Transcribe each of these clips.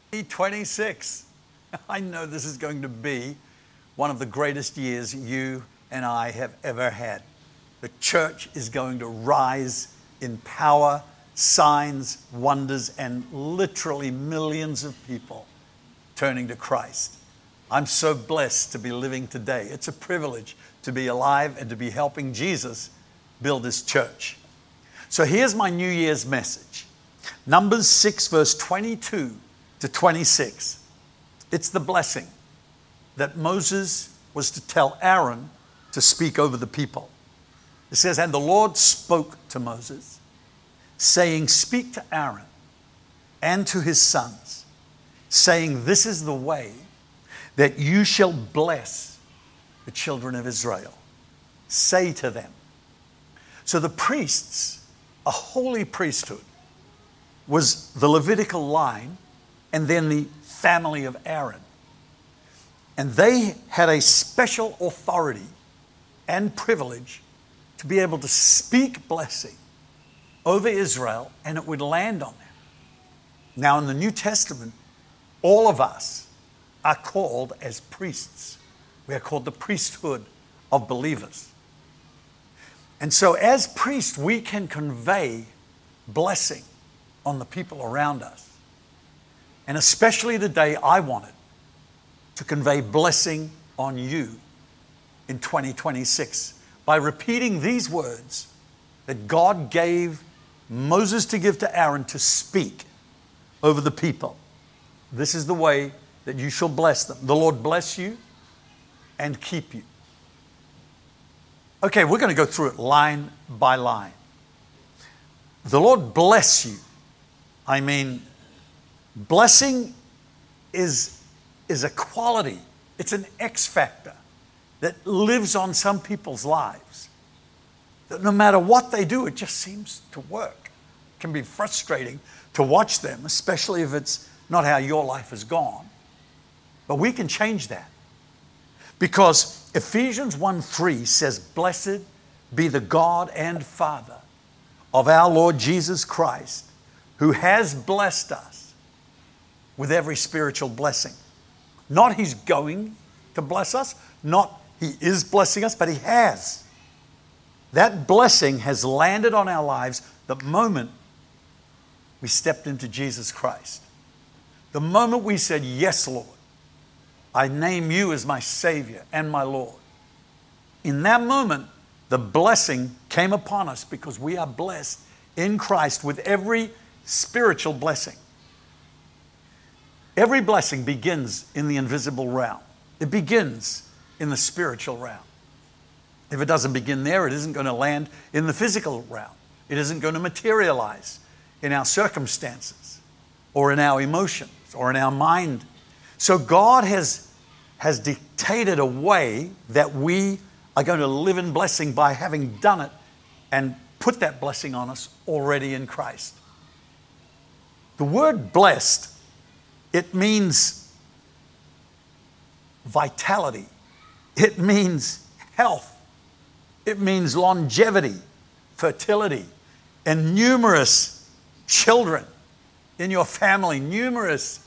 2026. I know this is going to be one of the greatest years you and I have ever had. The church is going to rise in power, signs, wonders, and literally millions of people turning to Christ. I'm so blessed to be living today. It's a privilege to be alive and to be helping Jesus build his church. So here's my New Year's message. Numbers 6, verse 22 to 26. It's the blessing that Moses was to tell Aaron to speak over the people. It says, "And the Lord spoke to Moses, saying, Speak to Aaron and to his sons, saying, This is the way that you shall bless the children of Israel. Say to them." So the priests, a holy priesthood, was the Levitical line and then the family of Aaron. And they had a special authority and privilege to be able to speak blessing over Israel, and it would land on them. Now in the New Testament, all of us are called as priests. We are called the priesthood of believers. And so as priests, we can convey blessing on the people around us. And especially today, I wanted to convey blessing on you in 2026 by repeating these words that God gave Moses to give to Aaron to speak over the people. This is the way that you shall bless them. The Lord bless you and keep you. Okay, we're going to go through it line by line. The Lord bless you. I mean, blessing is a quality. It's an X factor that lives on some people's lives. That no matter what they do, it just seems to work. It can be frustrating to watch them, especially if it's not how your life has gone. But we can change that. Because Ephesians 1:3 says, "Blessed be the God and Father of our Lord Jesus Christ, who has blessed us with every spiritual blessing." Not he's going to bless us, not he is blessing us, but he has. That blessing has landed on our lives the moment we stepped into Jesus Christ. The moment we said, "Yes, Lord, I name you as my Savior and my Lord." In that moment, the blessing came upon us because we are blessed in Christ with every spiritual blessing. Every blessing begins in the invisible realm. It begins in the spiritual realm. If it doesn't begin there, it isn't going to land in the physical realm. It isn't going to materialize in our circumstances or in our emotions or in our mind. So God has dictated a way that we are going to live in blessing by having done it and put that blessing on us already in Christ. The word blessed, it means vitality. It means health. It means longevity, fertility, and numerous children in your family, numerous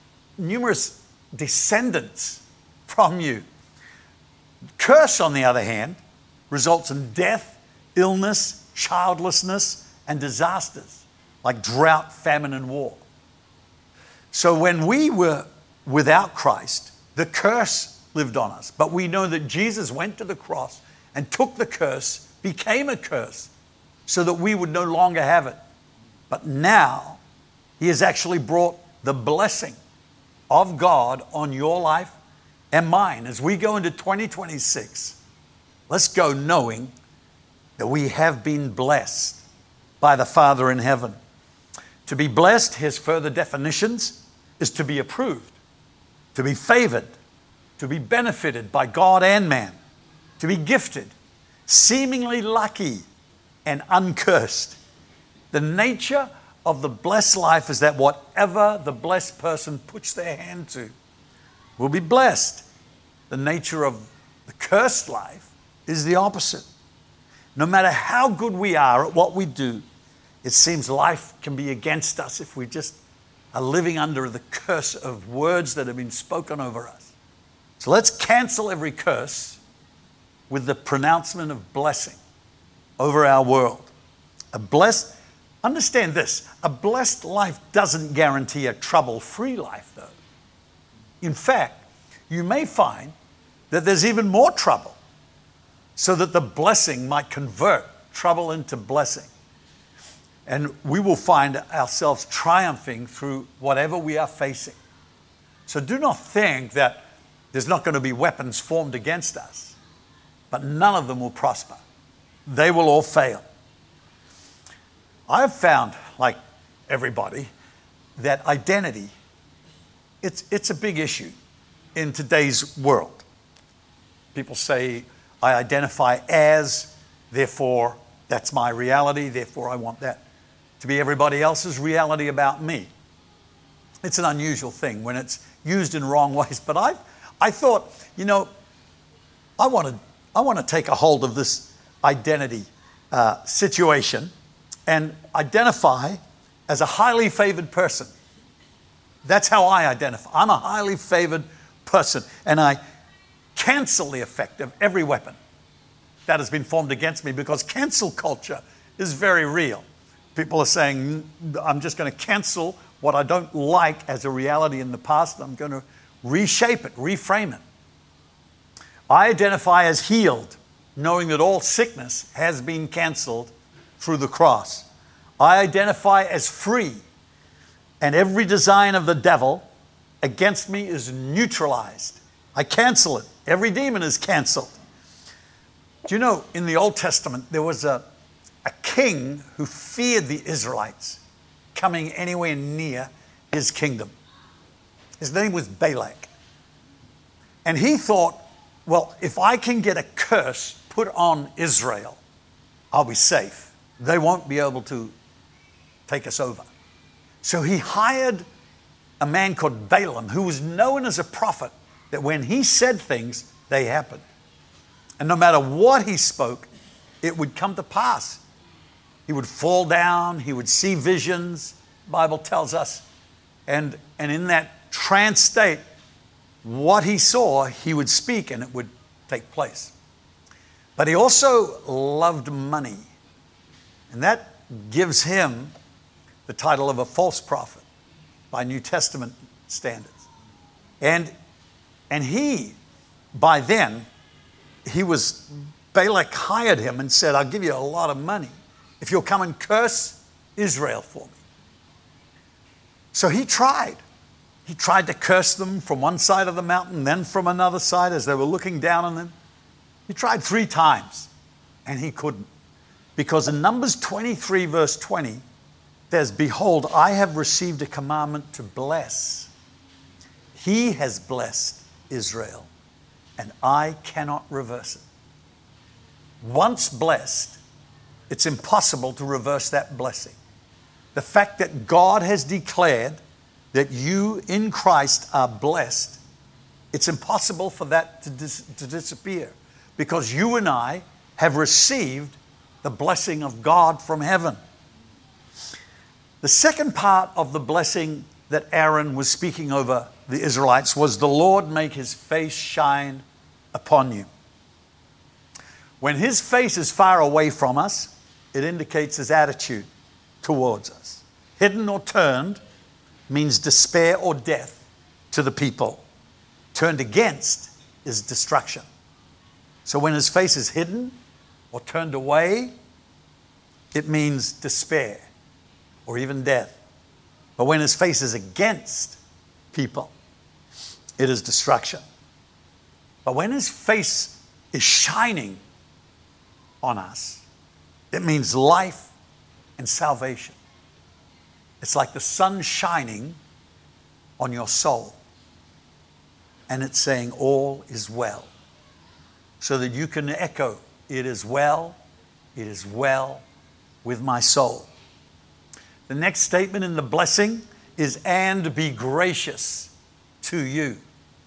descendants from you. Curse, on the other hand, results in death, illness, childlessness, and disasters like drought, famine, and war. So when we were without Christ, the curse lived on us. But we know that Jesus went to the cross and took the curse, became a curse, so that we would no longer have it. But now, he has actually brought the blessing of God on your life and mine. As we go into 2026, let's go knowing that we have been blessed by the Father in heaven. To be blessed, his further definitions, is to be approved, to be favored, to be benefited by God and man, to be gifted, seemingly lucky, and uncursed. The nature of the blessed life is that whatever the blessed person puts their hand to will be blessed. The nature of the cursed life is the opposite. No matter how good we are at what we do, it seems life can be against us if we just are living under the curse of words that have been spoken over us. So let's cancel every curse with the pronouncement of blessing over our world. Understand this, a blessed life doesn't guarantee a trouble-free life, though. In fact, you may find that there's even more trouble, so that the blessing might convert trouble into blessing. And we will find ourselves triumphing through whatever we are facing. So do not think that there's not going to be weapons formed against us, but none of them will prosper. They will all fail. I've found, like everybody, that identity, it's a big issue in today's world. People say, I identify as, therefore that's my reality, therefore I want that to be everybody else's reality about me. It's an unusual thing when it's used in wrong ways. But I thought, I want to take a hold of this identity situation and identify as a highly favored person. That's how I identify. I'm a highly favored person, and I cancel the effect of every weapon that has been formed against me, because cancel culture is very real. People are saying, I'm just going to cancel what I don't like as a reality in the past. I'm going to reshape it, reframe it. I identify as healed, knowing that all sickness has been canceled through the cross. I identify as free, and every design of the devil against me is neutralized. I cancel it. Every demon is canceled. Do you know, in the Old Testament, there was a king who feared the Israelites coming anywhere near his kingdom. His name was Balak. And he thought, well, if I can get a curse put on Israel, I'll be safe. They won't be able to take us over. So he hired a man called Balaam, who was known as a prophet, that when he said things, they happened. And no matter what he spoke, it would come to pass. He would fall down, he would see visions, the Bible tells us. And in that trance state, what he saw, he would speak and it would take place. But he also loved money. And that gives him the title of a false prophet by New Testament standards. And he, by then, Balak hired him and said, I'll give you a lot of money if you'll come and curse Israel for me. So he tried. He tried to curse them from one side of the mountain, then from another side as they were looking down on them. He tried 3 times, and he couldn't. Because in Numbers 23, verse 20, says, behold, I have received a commandment to bless. He has blessed Israel, and I cannot reverse it. Once blessed, it's impossible to reverse that blessing. The fact that God has declared that you in Christ are blessed, it's impossible for that to disappear, because you and I have received the blessing of God from heaven. The second part of the blessing that Aaron was speaking over the Israelites was, the Lord make his face shine upon you. When his face is far away from us, it indicates his attitude towards us. Hidden or turned means despair or death to the people. Turned against is destruction. So when his face is hidden or turned away, it means despair or even death. But when his face is against people, it is destruction. But when his face is shining on us, it means life and salvation. It's like the sun shining on your soul, and it's saying all is well, so that you can echo, it is well with my soul. The next statement in the blessing is, and be gracious to you.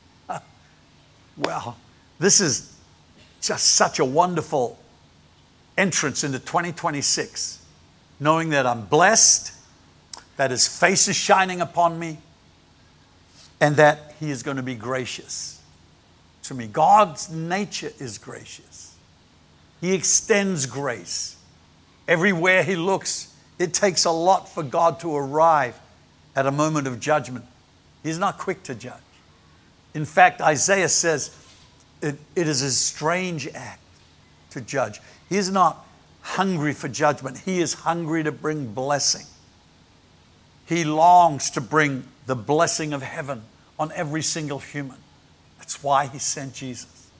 Well, this is just such a wonderful entrance into 2026, knowing that I'm blessed, that his face is shining upon me, and that he is going to be gracious to me. God's nature is gracious. He extends grace. Everywhere he looks, it takes a lot for God to arrive at a moment of judgment. He's not quick to judge. In fact, Isaiah says it is a strange act to judge. He is not hungry for judgment. He is hungry to bring blessing. He longs to bring the blessing of heaven on every single human. That's why he sent Jesus.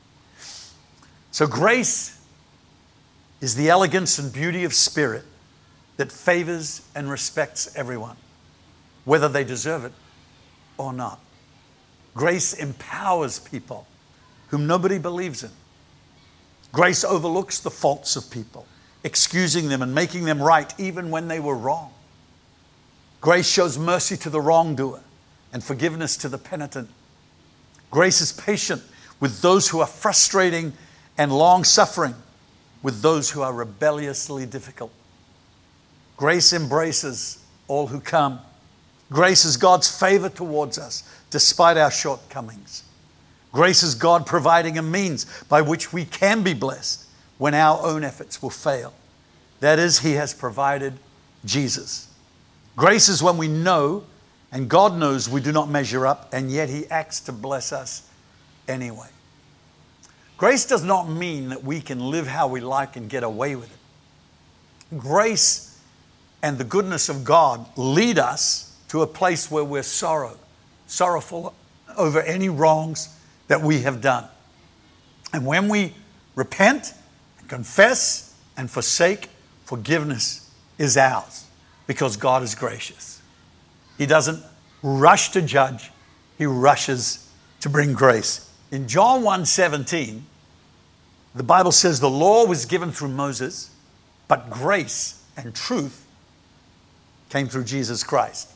So grace is the elegance and beauty of spirit that favors and respects everyone, whether they deserve it or not. Grace empowers people whom nobody believes in. Grace overlooks the faults of people, excusing them and making them right even when they were wrong. Grace shows mercy to the wrongdoer and forgiveness to the penitent. Grace is patient with those who are frustrating and long-suffering with those who are rebelliously difficult. Grace embraces all who come. Grace is God's favor towards us despite our shortcomings. Grace is God providing a means by which we can be blessed when our own efforts will fail. That is, he has provided Jesus. Grace is when we know, and God knows we do not measure up, and yet he acts to bless us anyway. Grace does not mean that we can live how we like and get away with it. Grace and the goodness of God lead us to a place where we're sorrowful over any wrongs that we have done. And when we repent and confess and forsake, forgiveness is ours because God is gracious. He doesn't rush to judge. He rushes to bring grace. In John 1:17, the Bible says the law was given through Moses, but grace and truth came through Jesus Christ.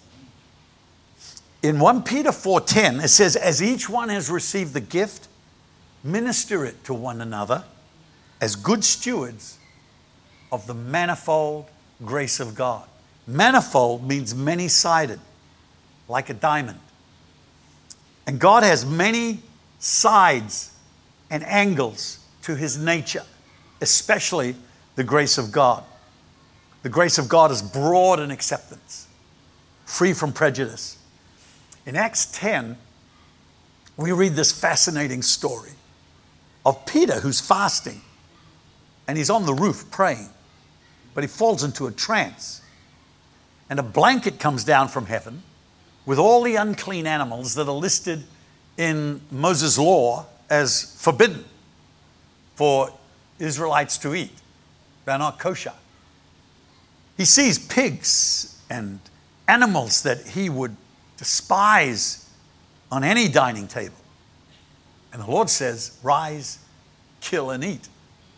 In 1 Peter 4:10, it says, as each one has received the gift, minister it to one another as good stewards of the manifold grace of God. Manifold means many-sided, like a diamond. And God has many sides and angles to his nature, especially the grace of God. The grace of God is broad in acceptance, free from prejudice. In Acts 10, we read this fascinating story of Peter who's fasting, and he's on the roof praying, but he falls into a trance. And a blanket comes down from heaven with all the unclean animals that are listed in Moses' law as forbidden for Israelites to eat. They're not kosher. He sees pigs and animals that he would despise on any dining table. And the Lord says, rise, kill, and eat.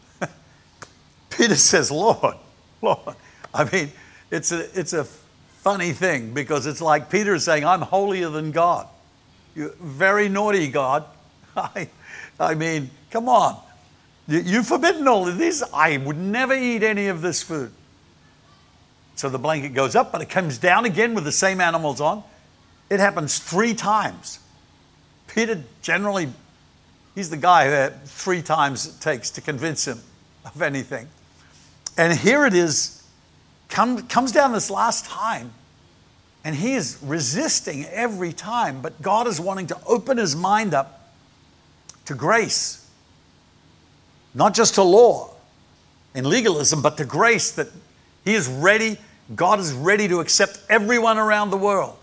Peter says, Lord. I mean, it's a funny thing because it's like Peter is saying, I'm holier than God. You're very naughty, God. I mean, come on. You've forbidden all of this. I would never eat any of this food. So the blanket goes up, but it comes down again with the same animals on. It happens 3 times. Peter generally, he's the guy that 3 times it takes to convince him of anything. And here it is, comes down this last time, and he is resisting every time, but God is wanting to open his mind up to grace. Not just to law and legalism, but to grace, that he is ready, God is ready to accept everyone around the world.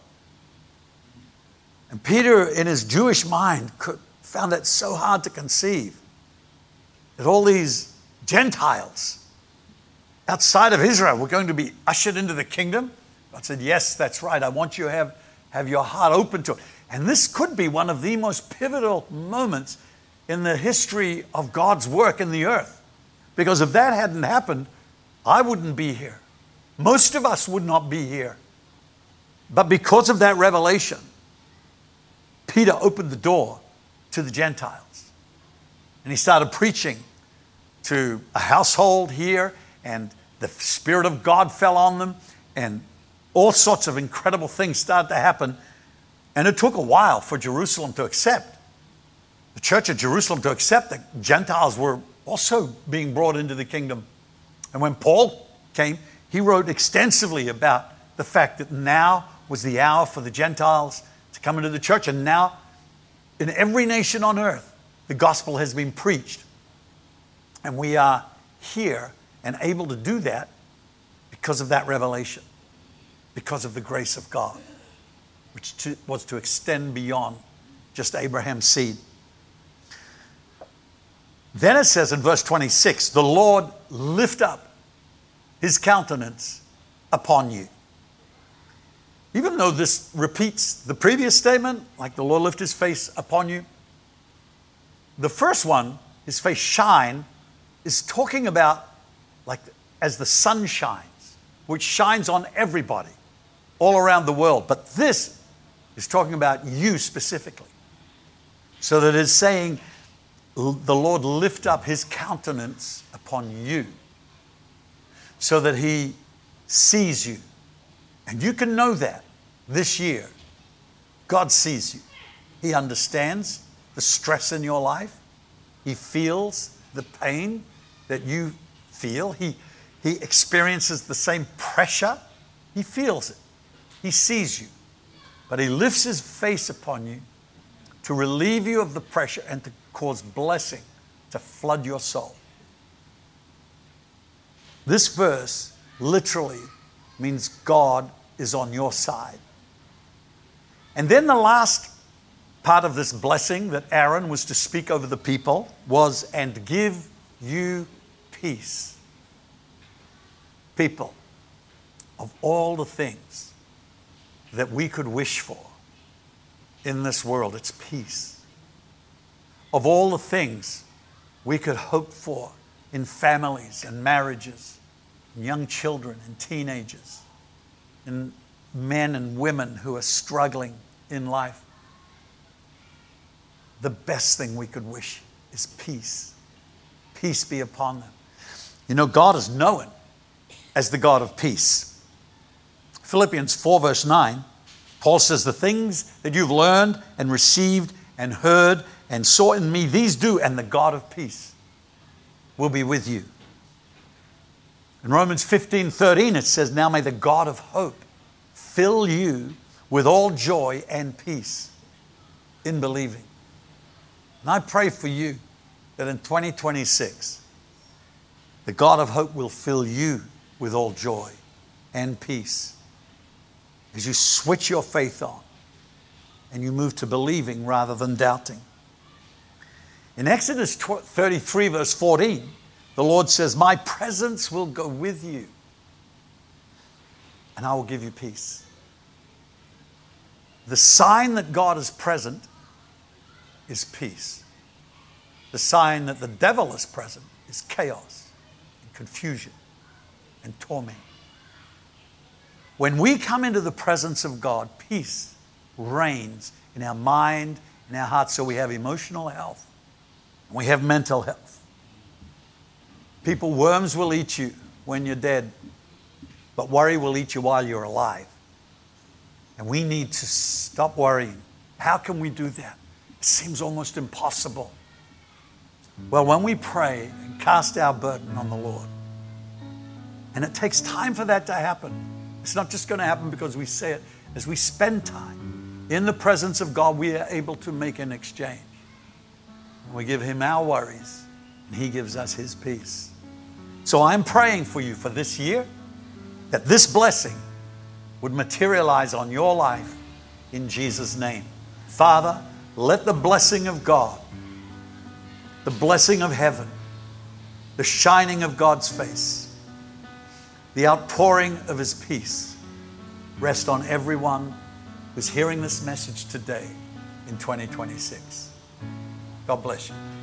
And Peter, in his Jewish mind, found that so hard to conceive, that all these Gentiles outside of Israel were going to be ushered into the kingdom. God said, yes, that's right. I want you to have your heart open to it. And this could be one of the most pivotal moments in the history of God's work in the earth. Because if that hadn't happened, I wouldn't be here. Most of us would not be here. But because of that revelation, Peter opened the door to the Gentiles. And he started preaching to a household here, and the Spirit of God fell on them, and all sorts of incredible things started to happen. And it took a while for Jerusalem to accept, the church at Jerusalem to accept that Gentiles were also being brought into the kingdom. And when Paul came, he wrote extensively about the fact that now was the hour for the Gentiles to come into the church. And now, in every nation on earth, the gospel has been preached. And we are here and able to do that because of that revelation, because of the grace of God, which was to extend beyond just Abraham's seed. Then it says in verse 26, the Lord lift up his countenance upon you. Even though this repeats the previous statement, like the Lord lift his face upon you, the first one, his face shine, is talking about like as the sun shines, which shines on everybody all around the world. But this is talking about you specifically. So that it's saying the Lord lift up his countenance upon you so that he sees you. And you can know that this year. God sees you. He understands the stress in your life. He feels the pain that you feel. He experiences the same pressure. He feels it. He sees you. But he lifts his face upon you to relieve you of the pressure and to cause blessing to flood your soul. This verse literally means God is on your side. And then the last part of this blessing that Aaron was to speak over the people was, and give you peace. People, of all the things that we could wish for in this world, it's peace. Of all the things we could hope for in families and marriages, and young children and teenagers, and men and women who are struggling in life, the best thing we could wish is peace. Peace be upon them. You know, God is known as the God of peace. Philippians 4 verse 9, Paul says, the things that you've learned and received and heard and saw in me, these do, and the God of peace will be with you. In Romans 15:13, it says, now may the God of hope fill you with all joy and peace in believing. And I pray for you that in 2026, the God of hope will fill you with all joy and peace as you switch your faith on and you move to believing rather than doubting. In Exodus 33 verse 14, the Lord says, my presence will go with you and I will give you peace. The sign that God is present is peace. The sign that the devil is present is chaos and confusion and torment. When we come into the presence of God, peace reigns in our mind, in our hearts, so we have emotional health and we have mental health. People, worms will eat you when you're dead, but worry will eat you while you're alive. And we need to stop worrying. How can we do that? It seems almost impossible. Well, when we pray and cast our burden on the Lord, and it takes time for that to happen. It's not just going to happen because we say it. As we spend time in the presence of God, we are able to make an exchange. And we give him our worries, and he gives us his peace. So I'm praying for you for this year, that this blessing would materialize on your life in Jesus' name. Father, let the blessing of God, the blessing of heaven, the shining of God's face, the outpouring of his peace rest on everyone who's hearing this message today in 2026. God bless you.